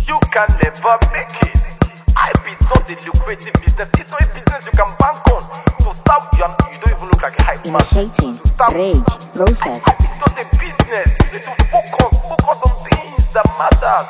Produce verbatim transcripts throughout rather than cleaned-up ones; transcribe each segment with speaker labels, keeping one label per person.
Speaker 1: you can never make it. I be not a lucrative business. It's not a business you can bank on. To start, you, you don't even look like a hype man.
Speaker 2: Initiating rage process.
Speaker 1: It's not a business. You need to focus, focus on things that matter.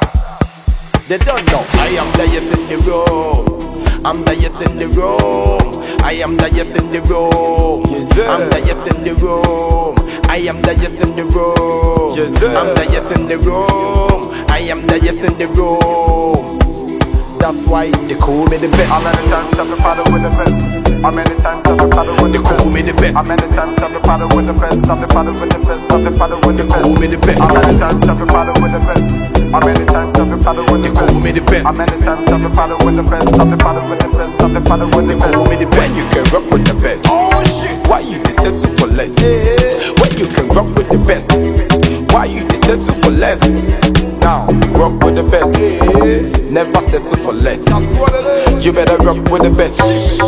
Speaker 1: They don't know. I am the yes in the room. I'm the yes in the room. I am the yes in the room.
Speaker 3: Yes, sir.
Speaker 1: I'm the yes in the room. I am the yes in the room.
Speaker 3: Yes, sir.
Speaker 1: I'm the yes in the room. I am the yes in the room. That's why they call me the best.
Speaker 4: How many times have you paddled with the best? How many times have you paddled with
Speaker 1: They
Speaker 4: the
Speaker 1: call
Speaker 4: best?
Speaker 1: me the best.
Speaker 4: How many times have you paddled with the best? Have you paddled with the best? Have you paddled with
Speaker 1: They
Speaker 4: the best?
Speaker 1: call me the best.
Speaker 4: How many times have you paddled with the best? How many times have you paddled with
Speaker 1: They
Speaker 4: the
Speaker 1: call
Speaker 4: best?
Speaker 1: me the best.
Speaker 4: How many times have you paddled with the best? Have you paddled with the best? Have you paddled with the
Speaker 1: They
Speaker 4: best?
Speaker 1: call me the best.
Speaker 3: When you can rock with the best.
Speaker 1: Oh shit.
Speaker 3: Why you dey settle for less? When you can rock with the best. Why you dey settle for less? Now, rock with the best. Never settle for less. You better rock with the best.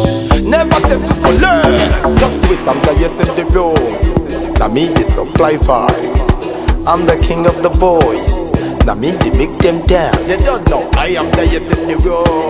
Speaker 3: Never settle for less. Just wait, I'm the yes in the room. Now me the supply vibe. I'm the king of the boys. Now me they make them dance.
Speaker 1: They don't know. I am the yes in the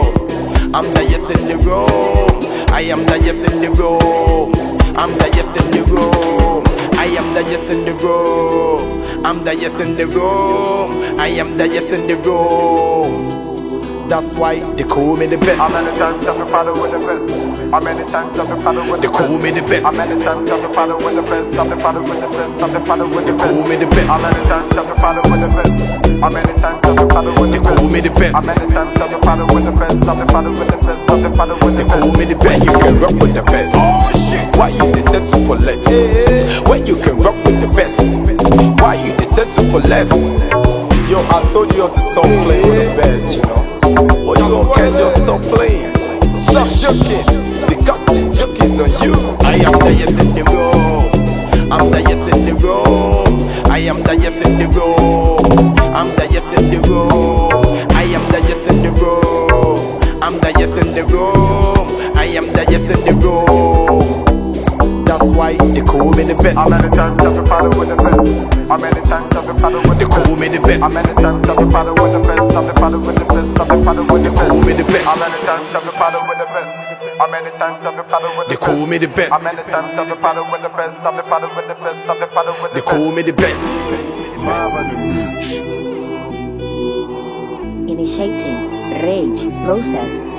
Speaker 1: room. I'm the yes in the room. I am the yes in the room. I'm the yes in the room. I am the yes in the room. I'm the yes in the room. I am the yes in the room. That's why they call me the best.
Speaker 4: How many times have you paddled with the best? How many times have you paddled with
Speaker 1: They
Speaker 4: the best?
Speaker 1: call me the best.
Speaker 4: How many times have you paddled with the best? Have you paddled with the best? Have you paddled with
Speaker 1: They
Speaker 4: the
Speaker 1: call
Speaker 4: best?
Speaker 1: me the best.
Speaker 4: How many times have you paddled with the best? How many times have you paddled with
Speaker 1: They
Speaker 4: the best?
Speaker 1: call me the best.
Speaker 4: How many times have you paddled with the best? Have you paddled with the best? Have you paddled with the
Speaker 1: They
Speaker 4: best?
Speaker 1: call me the
Speaker 3: When
Speaker 1: best.
Speaker 3: you can rock with the best.
Speaker 1: Oh shit.
Speaker 3: Why you dey settle for less? When you can rock with the best. Why you dey settle for less? Yo, I told you all to stop playing with the best, you know. But you all can't just stop playing. Stop joking, because the joke is on you.
Speaker 1: I am the yes in the room. I'm the yes in the room. I am the yes in the room. I'm the yes in the room. I am the yes in the room. I'm the yes in the room. I am the yes in the room. That's why they call me the best.
Speaker 4: How many times have you paddled with the best? How many times have you paddled with
Speaker 1: They
Speaker 4: the best?
Speaker 1: call me the best.
Speaker 4: How many times have you paddled with the best? Have you paddled with the best? Have you paddled with the
Speaker 1: They call
Speaker 4: best?
Speaker 1: me the best.
Speaker 4: How many times have you paddled with the best? How many times have you paddled with the
Speaker 1: They
Speaker 4: best?
Speaker 1: call me the best.
Speaker 4: How many times have you paddled with the best? Have you paddled with the best? Have you paddled with the
Speaker 1: They
Speaker 4: best?
Speaker 1: call me the best.
Speaker 2: Initiating rage process.